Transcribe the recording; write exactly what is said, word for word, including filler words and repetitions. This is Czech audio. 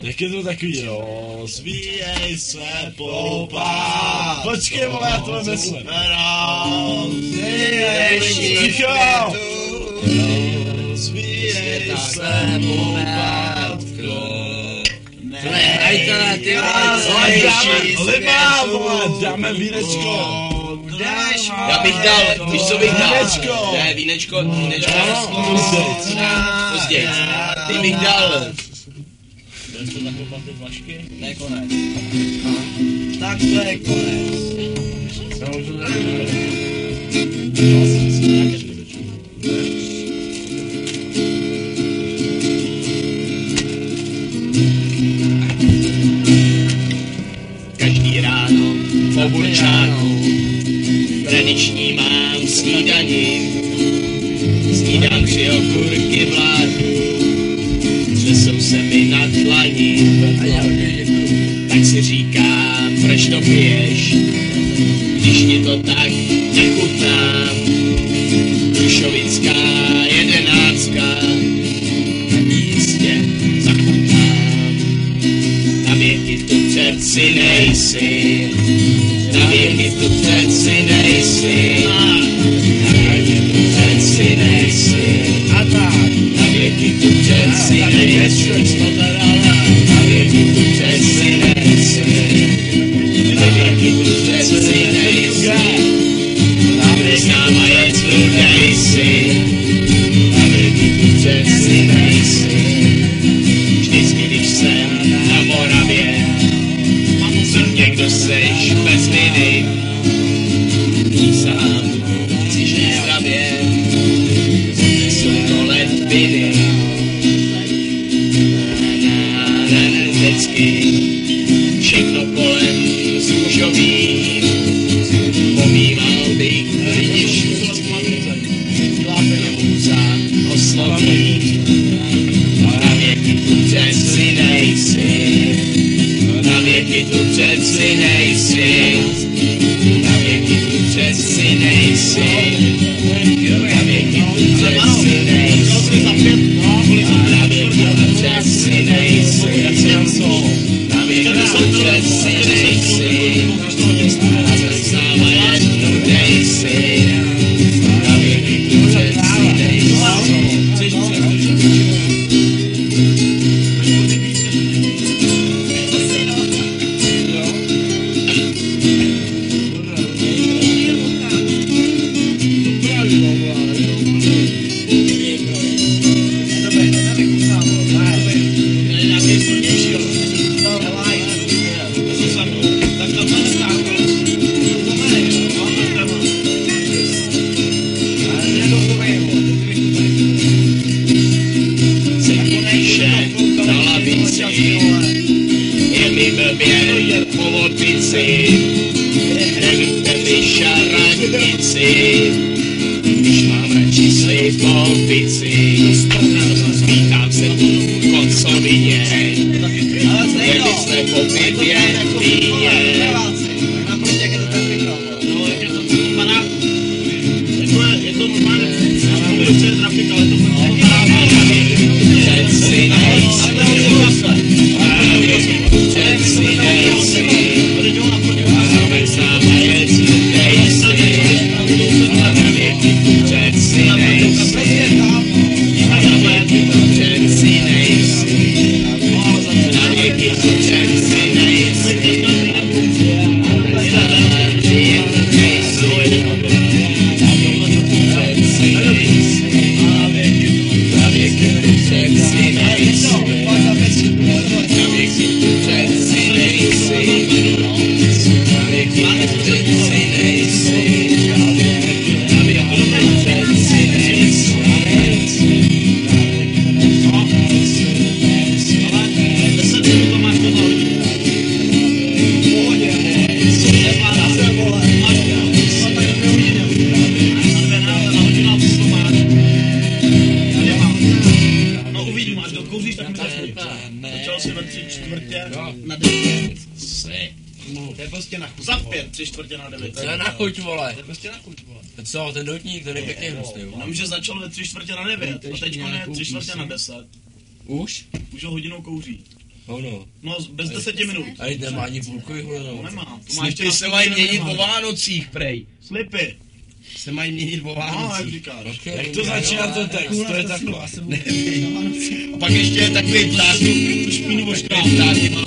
Jak je to takový, rozvíjej se, poupa. Počkej, vole, já to nemyslím. Rozvíjej se, rozvíjej se, poupátko. Nehaj to na ty Libá, vole, dáme vínečko. Já bych dal, víš co bych dal? Vínečko. Ne, vínečko, vínečko. Pozdějc. Pozdějc. Ty bych dal. Jdeš to takhle pak do flašky? To je konec. Tak to je konec. Každý ráno po burčáku tradiční mám snídani. Snídám tři okurky v láku, třesou se mi na dlani. Tak si říkám, proč to piješ, když mi to tak nechutná. Krušovická jedenáctka, na ní jistě zachutnám. Na věky tu přeci nejsi, na věky tu přeci nejsi, na věky tu přeci nejsi, a tak, na věky tu přeci nejsi, na věky tu přeci nejsi, na věky tu přeci nejsi, s náma jet ludej si, na věky tu přeci nejsi. Vždycky, když jsem na Moravě, někdo seš bez viny, písám, chci žít zdravě, jsou to ledviny. Vždycky všechno kolem zružový, pomýval bych lidi hůza osloví. Na věky tu přeci nejsi, na věky tu přeci nejsi, na věky tu přeci nejsi, na věky tu přeci nejsi, na věky tu přeci nejsi, na věky tu přeci nejsi, a s náma jednou dejsi, na věky tu přeci nejsi. Je mi blbě po opici, nevíte mi šaranici, když mám radši si po opici, smítám se tu v koncovině, je mi zle po pětě píje. Je to normálně, je to trafika, ale to přeci nejsi, na věky tu přeci nejsi, a s náma jet nejsi, na věky tu přeci nejsi, na věky tu přeci nejsi, na věky tu přeci nejsi, za pět, tři čtvrtě na devět. To je na chuť, vole. To je prostě na chuť, vole. Co, ten doutník, ten je pěkně hnusný, vole. Jenom, že začal ve tři čtvrtě na devět, a teďko je tři čtvrtě na deset. Už? Už ho hodinou kouří. Ono. No, bez deseti minut. A teď nemá ani půlku To vyholenou. nemá. To má ještě Slipy na se mají půlku, měnit nemá. po Vánocích, prej. Slipy. Se mají měnit po No, jak Vánocích. říkáš. Okay, Jak to začíná ten text? To je Kurva, taková. asi Nevím. A pak ještě je takový pták, Tu špínu oškráp. ptáky má